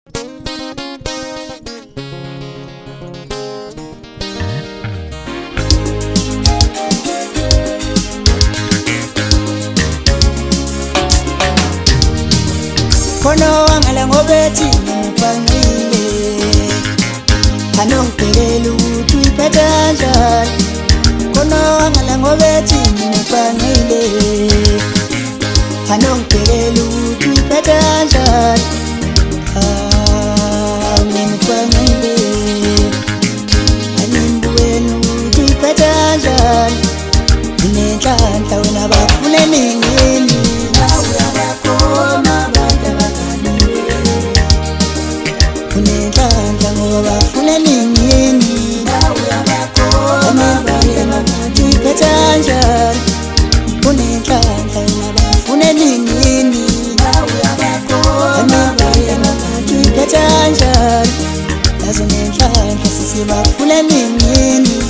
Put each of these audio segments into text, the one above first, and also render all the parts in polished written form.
Kono wangala ngobeti mfangile Anongkelelu tuipetanja Kono wangala ngobeti mfangile Anongkelelu tuipetanja Mfangile Animbuenu tuipetanja Inentlanta wena bafune ningini Bafuna ningini Tuipetanja Unenhlanhla bafuna ningini Tuipetanja Lazo nenhlanhla sisi bafuna ningini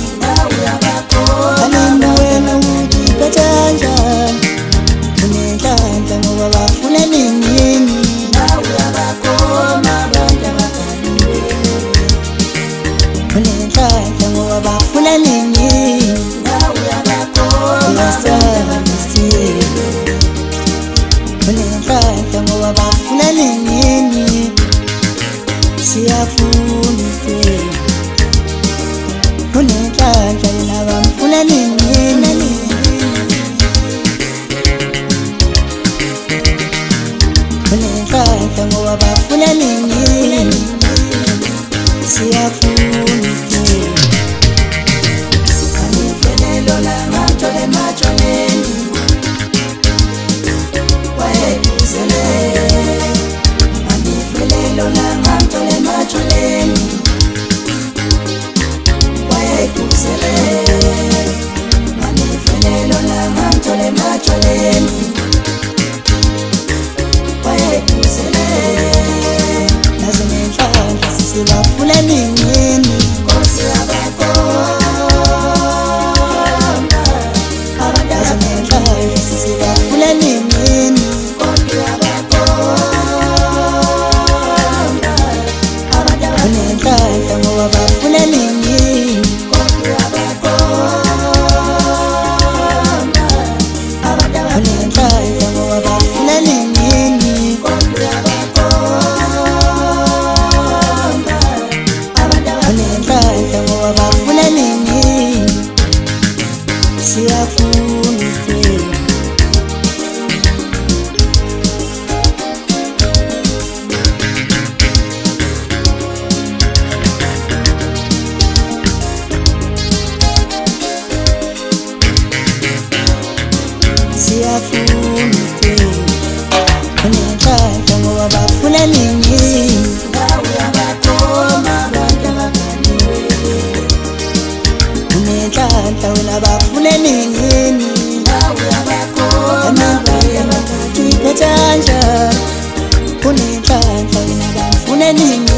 Animbuenu tuipetanja Unenhlanhla ngoba bafuna ningini Unenhlanhla ngoba bafuna ningini Unenhlanhla ngoba bafuna ningini Siyafuna Unenhlanhla yena bafuna ningini Unenhlanhla ngoba bafuna ningini Siyafuna Bafuna ningini Kosi abakoma Abadaza nenhlanhla sisi bafuna ningini Kosi abakoma Abadaza nenhlanhla ngoba bafuna ningini Kosi abakoma Abadaza nenhlanhla ngoba bafuna ningini Kosi bafuna ningini Siyafuna Unenhlanhla ngoba bafuna ningini Unenhlanhla wena bafuna ningini Tuipetanja Unenhlanhla wena bafuna ningini